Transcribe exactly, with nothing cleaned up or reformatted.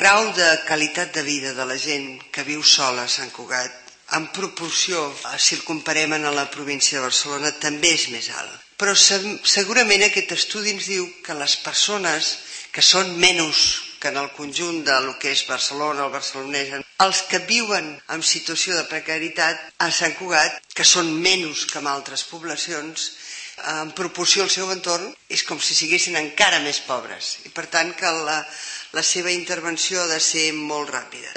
grau de qualitat de vida de la gent que viu sola a Sant Cugat, en proporció, si el comparem amb la província de Barcelona, també és més alt. Però segurament aquest estudi ens diu que les persones que són menys que en el conjunt del que és Barcelona, el barcelonès, els que viuen en situació de precarietat a Sant Cugat, que són menys que en altres poblacions, en proporció al seu entorn, és com si siguessin encara més pobres. I per tant que la, la seva intervenció ha de ser molt ràpida.